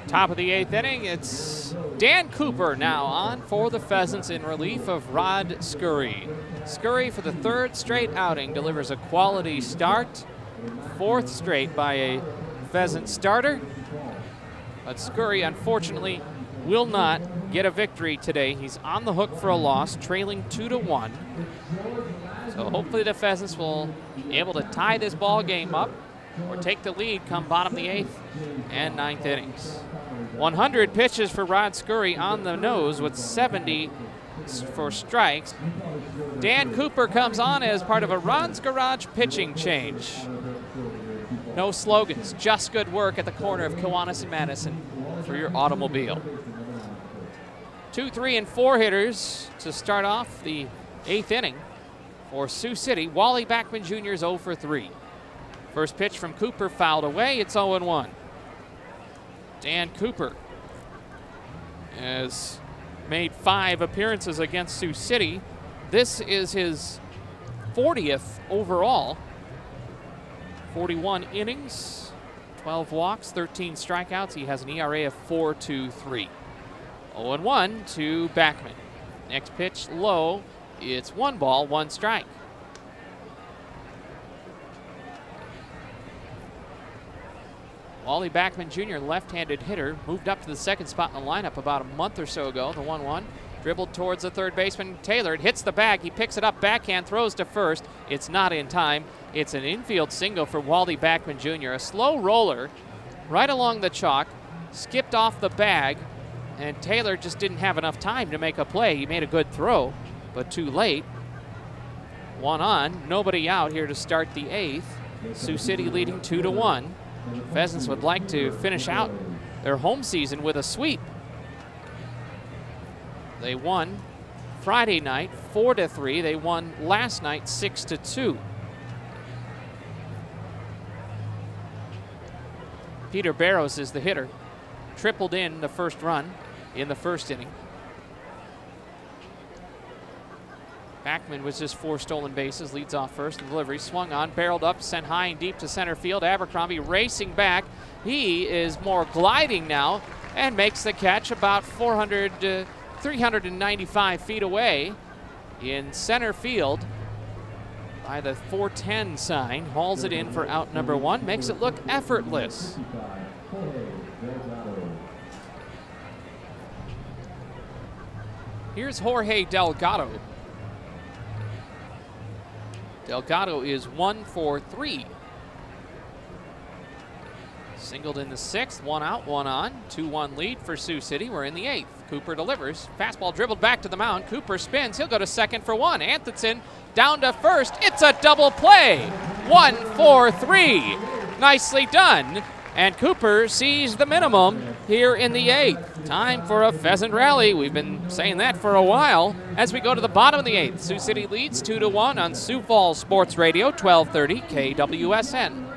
Top of the 8th inning, it's Dan Cooper now on for the Pheasants in relief of Rod Scurry. Scurry, for the 3rd straight outing, delivers a quality start. 4th straight by a Pheasant starter. But Scurry, unfortunately, will not get a victory today. He's on the hook for a loss, trailing 2-1. So hopefully the Pheasants will be able to tie this ball game up or take the lead come bottom of the 8th and 9th innings. 100 pitches for Rod Scurry on the nose with 70 for strikes. Dan Cooper comes on as part of a Rod's Garage pitching change. No slogans, just good work at the corner of Kiwanis and Madison for your automobile. 2, 3, and 4 hitters to start off the 8th inning for Sioux City. Wally Backman Jr. is 0 for 3. First pitch from Cooper fouled away. It's 0-1. Dan Cooper has made 5 appearances against Sioux City. This is his 40th overall. 41 innings, 12 walks, 13 strikeouts. He has an ERA of 4.23. 0-1 to Backman. Next pitch low. It's 1 ball, 1 strike. Wally Backman Jr., left-handed hitter, moved up to the 2nd spot in the lineup about a month or so ago. The 1-1 dribbled towards the 3rd baseman, Taylor. It hits the bag. He picks it up, backhand, throws to first. It's not in time. It's an infield single for Wally Backman Jr. A slow roller right along the chalk, skipped off the bag, and Taylor just didn't have enough time to make a play. He made a good throw, but too late. 1 on, nobody out here to start the 8th. Sioux City leading 2-1. Pheasants would like to finish out their home season with a sweep. They won Friday night 4-3. They won last night 6-2. Peter Barrows is the hitter. Tripled in the first run in the 1st inning. Backman was just 4 stolen bases, leads off first. The delivery swung on, barreled up, sent high and deep to center field. Abercrombie racing back. He is more gliding now and makes the catch about 395 feet away in center field by the 410 sign. Hauls it in for out number 1, makes it look effortless. Here's Jorge Delgado. Delgado is 1 for 3. Singled in the 6th, 1 out, 1 on. 2-1 lead for Sioux City. We're in the 8th. Cooper delivers. Fastball dribbled back to the mound. Cooper spins. He'll go to 2nd for 1. Anthonson down to 1st. It's a double play. 1 for 3. Nicely done. And Cooper sees the minimum here in the 8th. Time for a Pheasant rally. We've been saying that for a while. As we go to the bottom of the 8th, Sioux City leads 2-1 on Sioux Falls Sports Radio, 1230 KWSN.